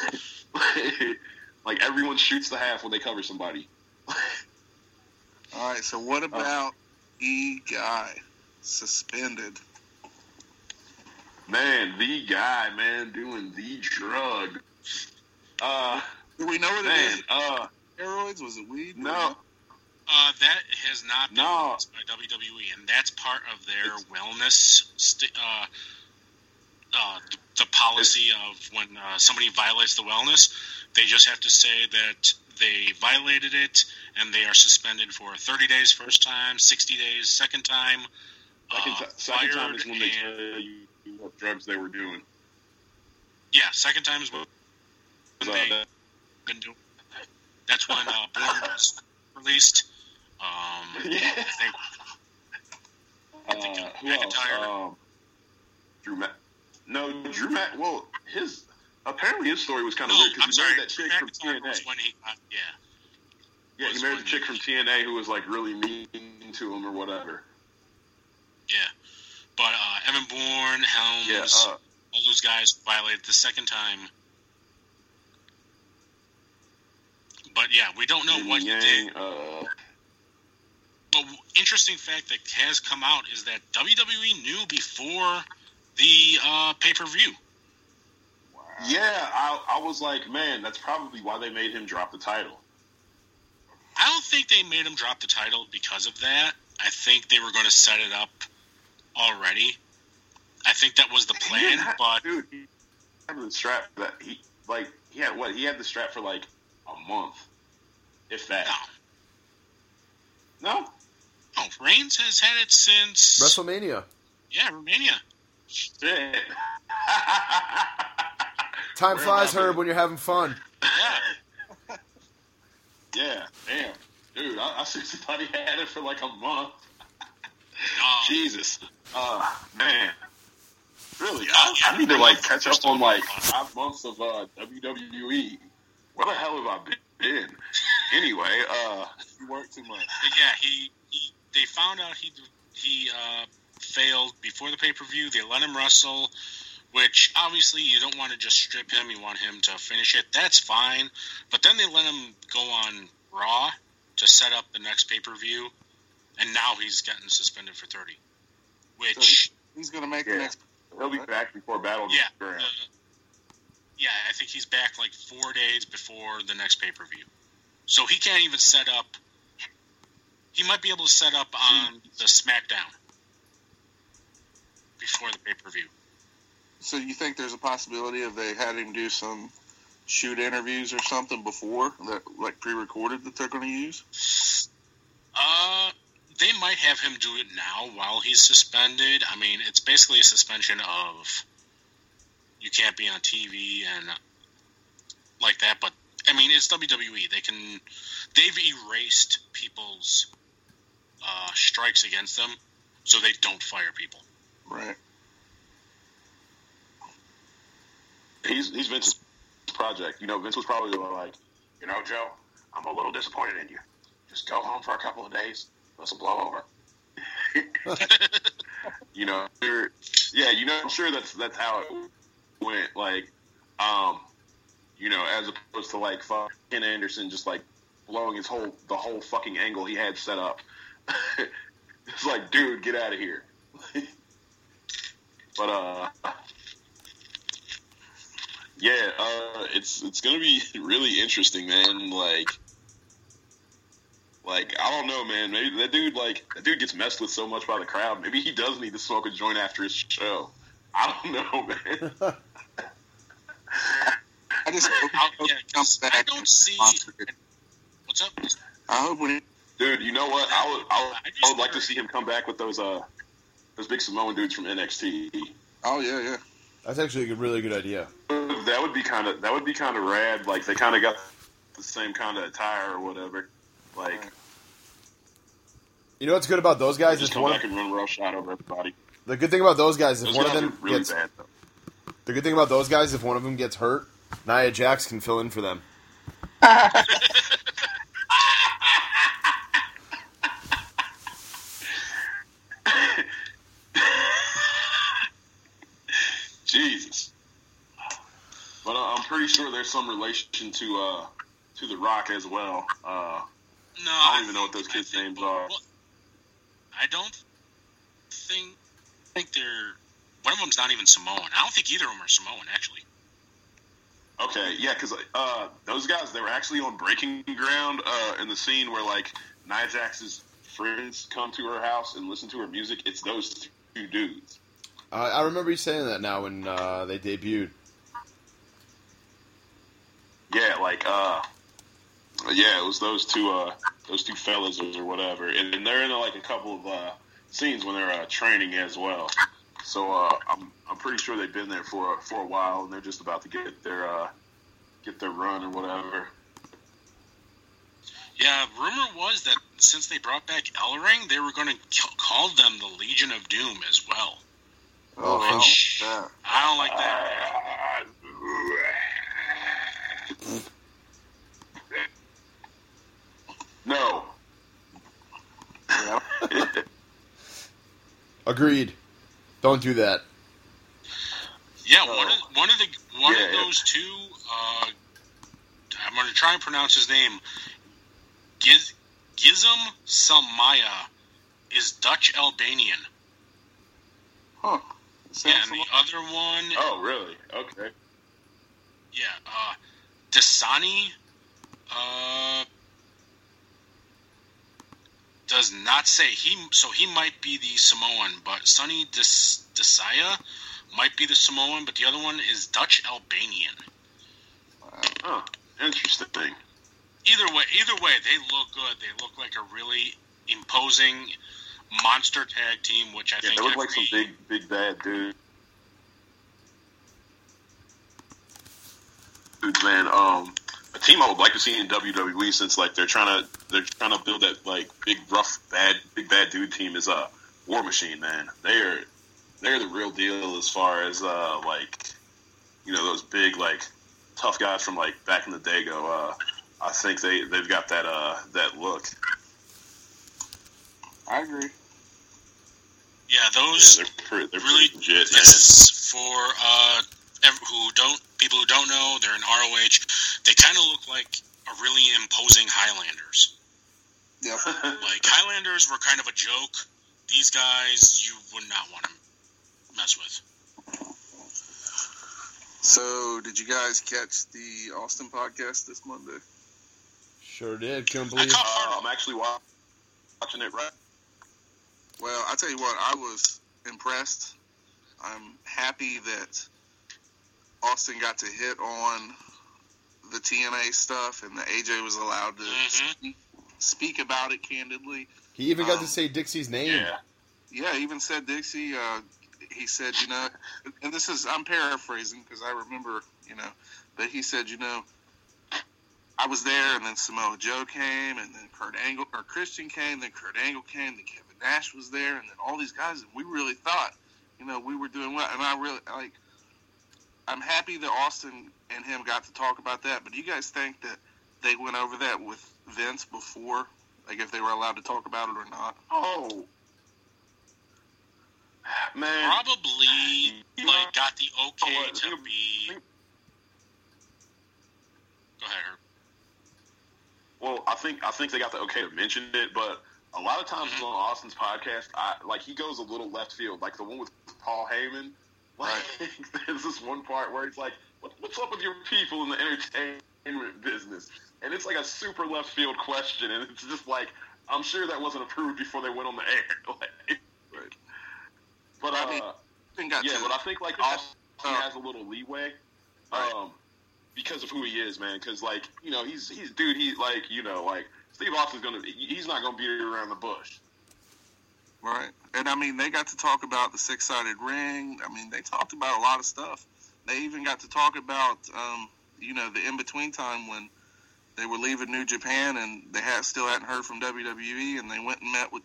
Like everyone shoots the half when they cover somebody. All right, so what about the guy suspended? Man, the guy, man, doing the drug. Uh, Do we know what it man, is? uh, Steroids? Was it weed? no, Uh, that has not been No. released by W W E, and that's part of their wellness, st- uh, uh, the, the policy of when uh, somebody violates the wellness, they just have to say that they violated it, and they are suspended for thirty days first time, sixty days second time. second, uh, ti- second time fired is when they and- tell you what drugs they were doing. Yeah, second time is when So they that- been doing. That's when uh, Bourne was released. Um, yeah. I think Uh, think who McIntyre. else? Um, Drew Mac. No, Drew Mac. Well, his apparently his story was kind of no, weird I'm because he sorry. married that chick from T McIntyre N A. was when he got, yeah. Yeah, he was married when the chick he- from T N A who was like really mean to him or whatever. Yeah, but uh, Evan Bourne, Helms, Yeah. Uh, all those guys violated the second time. But yeah, we don't know Yin what he Yang, did. uh, But interesting fact that has come out is that W W E knew before the uh, pay per view. yeah, I, I was like, man, that's probably why they made him drop the title. I don't think they made him drop the title because of that. I think they were going to set it up already. I think that was the He plan, didn't have- but dude, he had the strap that he like he had what he had the strap for like a month, if that. no. No, No, Reigns has had it since WrestleMania. yeah, Romania. shit. Time Where flies, am I? Herb, when you're having fun. Yeah, Yeah, damn, dude, I, I see somebody had it for like a month. um, Jesus, uh, man, really, Yeah, I, yeah. I need to like catch up on like five months of uh, W W E. Where the hell have I been? Anyway, uh, You work too much. But yeah, he, he they found out he he uh, failed before the pay per view. They let him wrestle, which obviously you don't want to just strip him. You want him to finish it. That's fine. But then they let him go on Raw to set up the next pay per view, and now he's getting suspended for thirty. Which He's going to make Yeah. the next. he'll be back before Battle of yeah, the Grand. uh, yeah, I think he's back like four days before the next pay per view. So he can't even set up. He might be able to set up on the SmackDown before the pay per view. So you think there's a possibility of they had him do some shoot interviews or something before that, like pre-recorded, that they're going to use? Uh, they might have him do it now while he's suspended. I mean, it's basically a suspension of you can't be on T V and like that. But I mean, it's W W E. They can they've erased people's uh, strikes against them, so they don't fire people. Right. He's he's Vince's project. You know, Vince was probably like, you know, Joe, I'm a little disappointed in you. Just go home for a couple of days. Let some blow over. You know, yeah, you know, I'm sure that's that's how it went. Like, um, you know, as opposed to like fucking Ken Anderson just like blowing his whole the whole fucking angle he had set up. It's like, dude, get out of here. But uh. Yeah, uh, it's it's gonna be really interesting, man. Like, like I don't know, man. Maybe that dude, like that dude, gets messed with so much by the crowd. Maybe he does need to smoke a joint after his show. I don't know, man. I just hope I'll, yeah, he comes back. I don't see. What's up? I hope when he, Dude, you know what? I would I would, I just I would like to heard- see him come back with those uh those big Samoan dudes from N X T. oh yeah, yeah. That's actually a really good idea. That would be kind of that would be kind of rad. Like they kind of got the same kind of attire or whatever. Like, You know what's good about those guys? just Is come one back and run roughshod over everybody. the good thing about those guys is Those one of guys them are really gets bad though. the good thing about those guys if one of them gets hurt, Nia Jax can fill in for them. Jesus. But uh, I'm pretty sure there's some relation to uh, to The Rock as well. Uh, No, I don't even know think- what those I kids' think- names well, are. well, I don't think think they're. One of them's not even Samoan. I don't think either of them are Samoan, actually. Okay, yeah, because uh, those guys, they were actually on Breaking Ground uh, in the scene where, like, Nia Jax's friends come to her house and listen to her music. It's those two dudes. Uh, I remember you saying that now when uh, they debuted. Yeah, like, uh, yeah, it was those two, uh, those two fellas or whatever, and, and they're in like a couple of uh, scenes when they're uh, training as well. So uh, I'm I'm pretty sure they've been there for for a while, and they're just about to get their uh, get their run or whatever. Yeah, rumor was that since they brought back Ellering, they were going to call them the Legion of Doom as well. Oh, wow. Which yeah. I don't like that. No. Yeah. Agreed. Don't do that. Yeah, one of one of the one Yeah, of yeah. those two. Uh, I'm going to try and pronounce his name. Giz, Gizem Samaya is Dutch Albanian. Huh. Yeah, Sounds and the like- other one, Oh, really? Okay. yeah, uh, Dasani, uh, does not say he. So he might be the Samoan, but Sonny Des, Desaya might be the Samoan, but the other one is Dutch Albanian. Huh. Interesting. Either way, either way, they look good. They look like a really imposing monster tag team, which I Yeah, think they look like some every- big, big bad dudes. Dudes, man. Um, a team I would like to see in W W E since like they're trying to they're trying to build that like big rough bad big bad dude team is uh War Machine, man. They are they're the real deal as far as uh like you know those big like tough guys from like back in the day go. Uh, I think they they've got that uh that look. I agree. Yeah, Yeah, those they're pretty, they're really. pretty legit, man. This is for uh, ev- who don't people who don't know, they're in R O H. They kind of look like a really imposing Highlanders. Yep. Like Highlanders were kind of a joke. These guys, you would not want to mess with. So, did you guys catch the Austin podcast this Monday? Sure did. Couldn't I believe. caught Uh, part I'm of actually wa- watching it right. Well, I tell you what, I was impressed. I'm happy that Austin got to hit on the T N A stuff, and that A J was allowed to Mm-hmm. speak, speak about it candidly. He even got Um, to say Dixie's name. Yeah. Yeah, even said Dixie. Uh, he said, you know, and this is, I'm paraphrasing because I remember, you know, but he said, you know, I was there, and then Samoa Joe came, and then Kurt Angle, or Christian came, then Kurt Angle came, then Kevin Nash was there, and then all these guys, and we really thought, you know, we were doing well. And I really, like, I'm happy that Austin and him got to talk about that, but do you guys think that they went over that with Vince before, like if they were allowed to talk about it or not? Oh. Man. Probably, You like, know, got the okay what, to think- be... think- Go ahead, Herb. Well, I think I think they got the okay to mention it, but a lot of times Mhm. on Austin's podcast, I like he goes a little left field, like the one with Paul Heyman. Like, there's this one part where it's like, what, "What's up with your people in the entertainment business?" And it's like a super left field question, and it's just like, I'm sure that wasn't approved before they went on the air. Like, Right. but I mean, uh, Austin got yeah, to, but I think like Austin Uh, has a little leeway. Right. Um, because of who he is, man. Because, like, you know, he's, he's, dude, he, like, you know, like, Steve Austin's going to, he's not going to beat it around the bush. right. And I mean, they got to talk about the six-sided ring. I mean, they talked about a lot of stuff. They even got to talk about, um, you know, the in-between time when they were leaving New Japan and they had still hadn't heard from W W E, and they went and met with.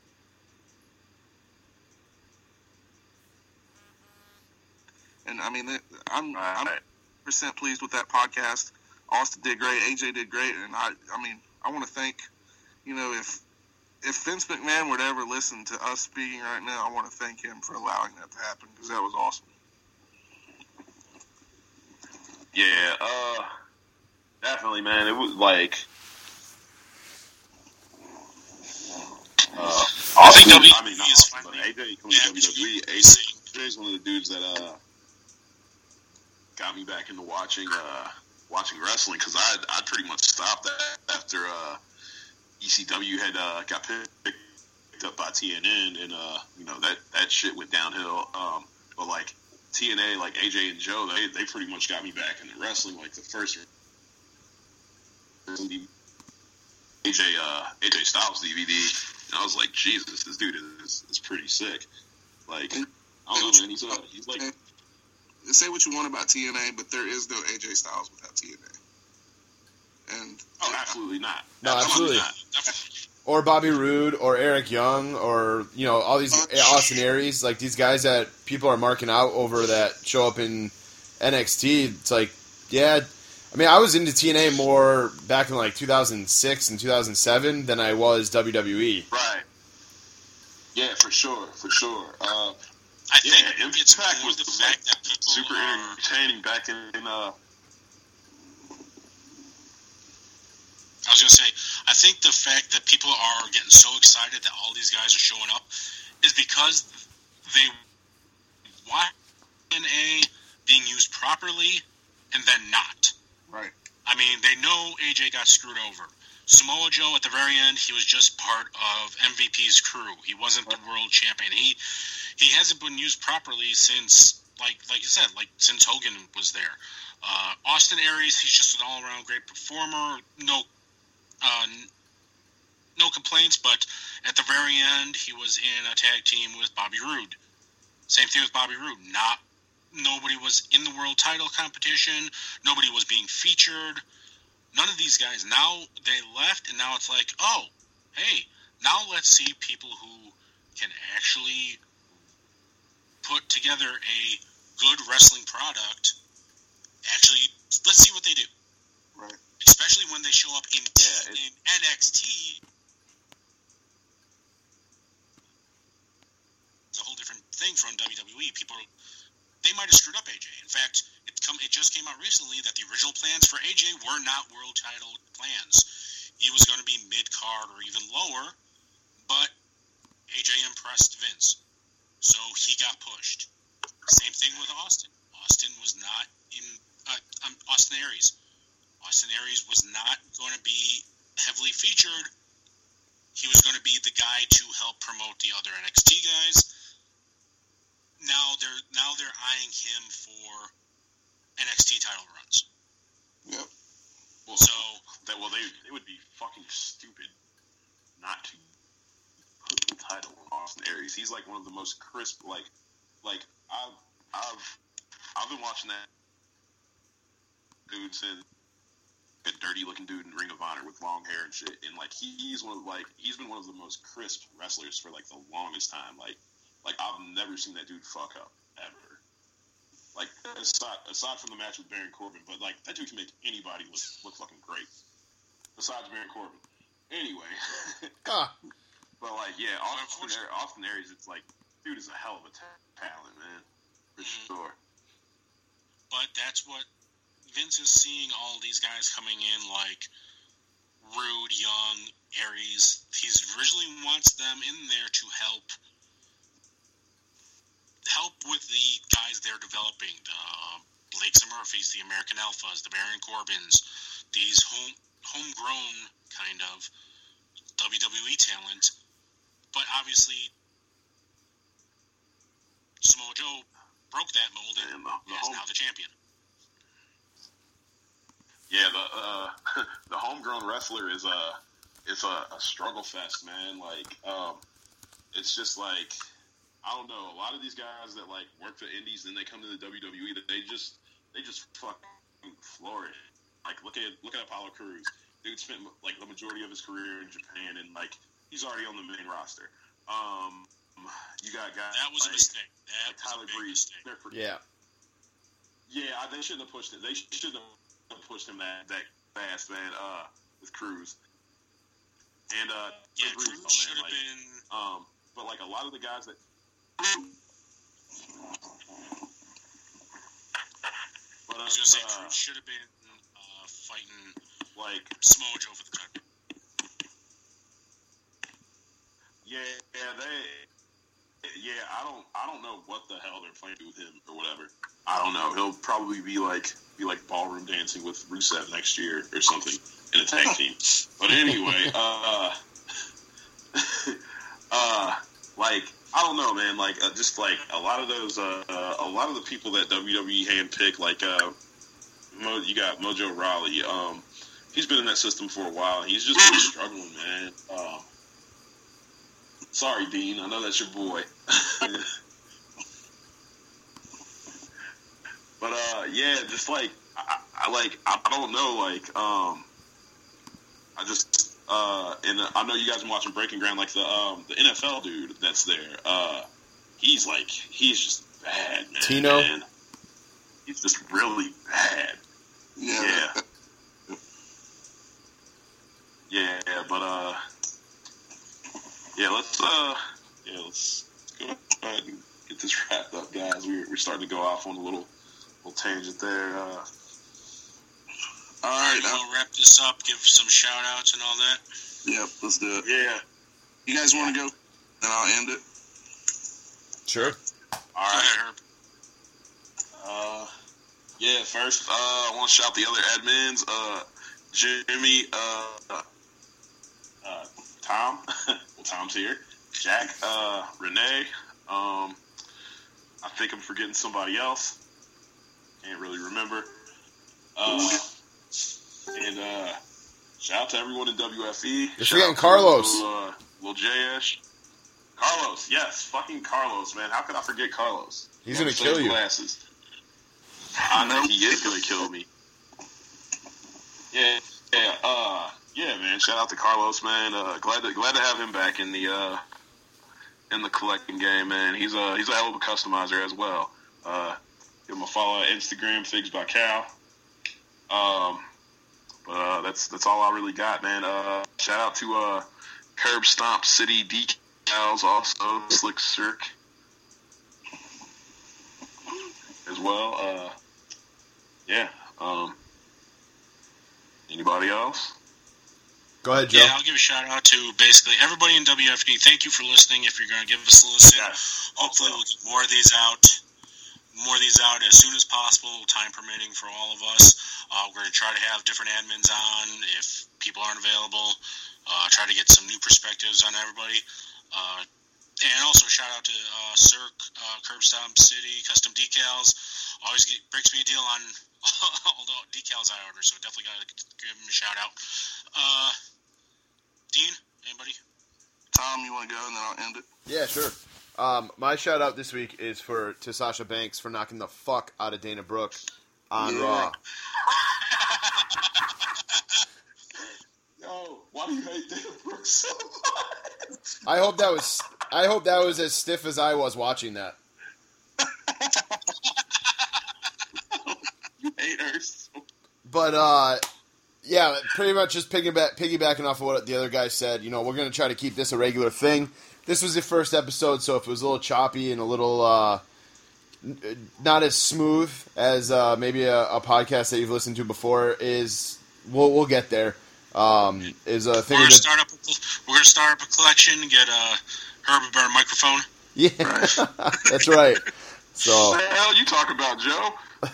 And I mean, it- I'm I'm Right. percent pleased with that podcast. Austin did great. A J did great, and I I mean, I want to thank, you know, if if Vince McMahon were to ever listen to us speaking right now, I want to thank him for allowing that to happen because that was awesome. Yeah, uh, definitely, man. It was like, uh, I think Austin, W W E I mean, not is Austin, but finally A J coming to W W E. actually A J is one of the dudes that uh got me back into watching uh watching wrestling because I I pretty much stopped that after uh E C W had uh got picked up by T N N, and uh you know that that shit went downhill. Um, but like T N A, like A J and Joe, they they pretty much got me back into wrestling. Like the first A J uh A J Styles D V D, and I was like, Jesus, this dude is is pretty sick. Like, I don't know, man. He's uh, he's like, Say what you want about T N A, but there is no A J Styles without T N A. And oh, absolutely not. No, absolutely. not. Definitely. Or Bobby Roode, or Eric Young, or, you know, all these Austin Aries, like these guys that people are marking out over that show up in N X T. It's like, yeah, I mean, I was into T N A more back in like two thousand six and two thousand seven than I was W W E. Right. Yeah, for sure, for sure. Uh, I yeah, think it's Impact more was the like, fact that people super are... entertaining back in, in uh. I was going to say, I think the fact that people are getting so excited that all these guys are showing up is because they want T N A being used properly and then not. right. I mean, they know A J got screwed over. Samoa Joe, at the very end, he was just part of M V P's crew. He wasn't the world champion. He he hasn't been used properly since, like like you said, like since Hogan was there. Uh, Austin Aries, he's just an all-around great performer. No, uh, no complaints. But at the very end, he was in a tag team with Bobby Roode. Same thing with Bobby Roode. Not nobody was in the world title competition. Nobody was being featured. None of these guys. Now they left, and now it's like, oh, hey, now let's see people who can actually put together a good wrestling product. Actually, let's see what they do. Right. Especially when they show up in, Yeah, in N X T. It's a whole different thing from W W E. People, they might have screwed up A J. In fact, it come it just came out recently that the original plans for A J were not world title plans. He was going to be mid card or even lower, but A J impressed Vince, so he got pushed. Same thing with Austin. Austin was not in uh, um, Austin Aries. Austin Aries was not going to be heavily featured. He was going to be the guy to help promote the other N X T guys. Now they're now they're eyeing him for N X T title runs. Yep. Well, So that well, they it would be fucking stupid not to put the title on Austin Aries. He's like one of the most crisp, like, like I've I've I've been watching that dude since a dirty looking dude in Ring of Honor with long hair and shit, and like he's one of like he's been one of the most crisp wrestlers for like the longest time. Like like I've never seen that dude fuck up ever. Like aside aside from the match with Baron Corbin, but like that dude can make anybody look look fucking great. Besides Baron Corbin. Anyway. Ah. But like yeah, Austin, Austin Aries, it's like dude is a hell of a ta- talent, man, for mm-hmm. sure. But that's what Vince is seeing, all these guys coming in like Rude, Young, Aries. He's originally wants them in there to help help with the guys they're developing. The uh, Blakes and Murphys, the American Alphas, the Baron Corbins, these home homegrown kind of W W E talent. But obviously, Samoa Joe broke that mold and, and the, the is home- now the champion. Yeah, the uh, the homegrown wrestler is a it's a, a struggle fest, man. Like, um, it's just like I don't know. A lot of these guys that like work for indies and they come to the W W E, that they just they just fucking flourish. Like, look at look at Apollo Crews. Dude spent like the majority of his career in Japan, and like he's already on the main roster. Um, you got guys that was like, a mistake. That like Tyler was a big Breeze. mistake. Yeah, yeah, they shouldn't have pushed it. They shouldn't have pushed him that, that fast, man, uh, with Cruz. And, uh, yeah, Cruz Cruz should have like, been. Um, but, like, a lot of the guys that. But, uh, I was going to say, uh, Cruz should have been uh, fighting like Samoa Joe for the title. Yeah, yeah, they. Yeah, I don't, I don't know what the hell they're planning to do with him or whatever. I don't know. He'll probably be like, be like ballroom dancing with Rusev next year or something in a tag team. But anyway, uh, uh, like I don't know, man. Like uh, just like a lot of those, uh, uh, a lot of the people that W W E handpick, like uh, Mo, you got Mojo Rawley. Um, he's been in that system for a while. He's just been struggling, man. Um, sorry, Dean. I know that's your boy. But uh, yeah, just like I, I like I don't know, like um, I just uh, and I know you guys been watching Breaking Ground, like the um the N F L dude that's there. Uh, he's like he's just bad, man. Tino, man. He's just really bad. Yeah. Yeah. Yeah, but uh, yeah, let's uh, yeah, let's go ahead and get this wrapped up, guys. We're we're starting to go off on a little. Tangent there. Uh, all right, I'll wrap this up. Give some shout outs and all that. Yep, let's do it. Yeah. You guys want to go? Then I'll end it. Sure. All right, Herb. Uh, yeah. First, uh, I want to shout the other admins. Uh, Jimmy. Uh, uh, Tom. Well, Tom's here. Jack. Uh, Renee. Um, I think I'm forgetting somebody else. Can't really remember. Uh, and uh, shout out to everyone in W F E. You're forgetting Carlos. To, uh, Lil J S. Carlos, yes, fucking Carlos, man. How could I forget Carlos? He's gonna kill you. Glasses. I know he is gonna kill me. Yeah, yeah, uh, yeah, man. Shout out to Carlos, man. Uh, glad to glad to have him back in the uh, in the collecting game, man. He's a he's a hell of a customizer as well. Uh, Give him a follow on Instagram, Figs by Cal. Um, but uh, that's that's all I really got, man. Uh, shout out to uh, Curb Stomp City Decals, also Slick Cirque as well. Uh, yeah. Um, anybody else? Go ahead, Joe. Yeah, I'll give a shout out to basically everybody in W F D. Thank you for listening. If you're going to give us a listen, Yes. hopefully we'll get more of these out. More of these out as soon as possible, time permitting for all of us. Uh, we're going to try to have different admins on if people aren't available. Uh, try to get some new perspectives on everybody. Uh, And also shout out to uh, Cirque, uh, Curb Stomp City, Custom Decals. Always get, breaks me a deal on all the decals I order, so definitely got to give him a shout out. Uh, Dean, anybody? Tom, you want to go and then I'll end it? Yeah, sure. Um, my shout out this week is for to Sasha Banks for knocking the fuck out of Dana Brooke on Yeah. Raw. Yo, why do you hate Dana Brooke so much? I hope that was I hope that was as stiff as I was watching that. You hate her so But uh, yeah, pretty much just piggyback, piggybacking off of what the other guy said. You know, we're gonna try to keep this a regular thing. This was the first episode, so if it was a little choppy and a little uh, n- not as smooth as uh, maybe a, a podcast that you've listened to before is, we'll we'll get there. Um, is a thing. We're gonna that- start up. A, we're gonna start up a collection. Get uh, Herb a better microphone. Yeah, that's right. So, What the hell you talk about, Joe?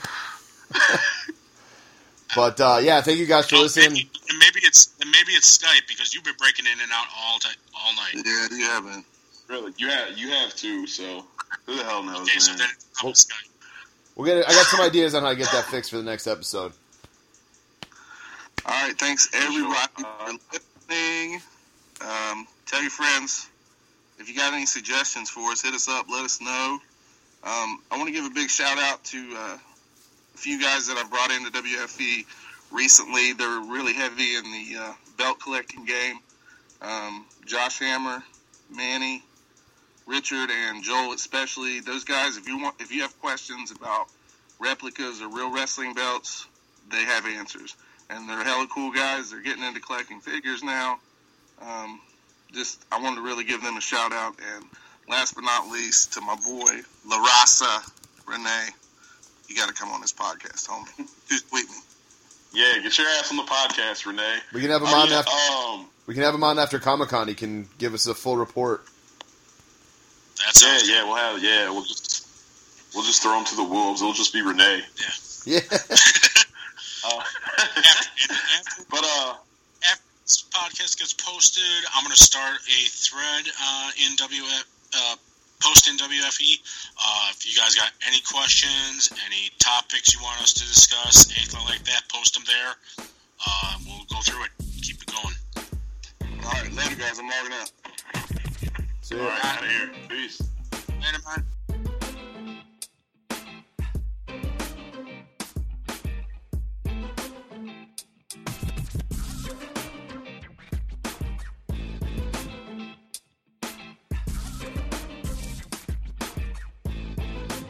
but uh, yeah, thank you guys for Oh, listening. maybe, and maybe it's and maybe it's Skype because you've been breaking in and out all ti all night. Yeah, you haven't. Really, you have you have to. So who the hell knows, Okay, so man? then it's Well- Skype. We'll get. I got some ideas on how to get that fixed for the next episode. All right, thanks everybody Uh, for listening. Um, tell your friends. If you got any suggestions for us, hit us up. Let us know. Um, I want to give a big shout out to uh, a few guys that I've brought into W F E recently. They're really heavy in the uh, belt collecting game. Um, Josh Hammer, Manny, Richard, and Joel especially. Those guys, if you want, if you have questions about replicas or real wrestling belts, they have answers. And they're hella cool guys. They're getting into collecting figures now. Um, just, I wanted to really give them a shout out. And last but not least, to my boy, La Raza, Renee. You got to come on this podcast, homie. Just tweet me. Yeah, get your ass on the podcast, Renee. We can have him Oh, on yeah, after. um, We can have him on after Comic Con. He can give us a full report. That yeah, sounds yeah, we'll have yeah, we'll just we'll just throw him to the wolves. It'll just be Renee. Yeah. Uh, After, and after, but uh, after this podcast gets posted, I'm going to start a thread uh, in W F, uh, post in W F E. Uh, if you guys got any questions, any topics you want us to discuss, anything like that,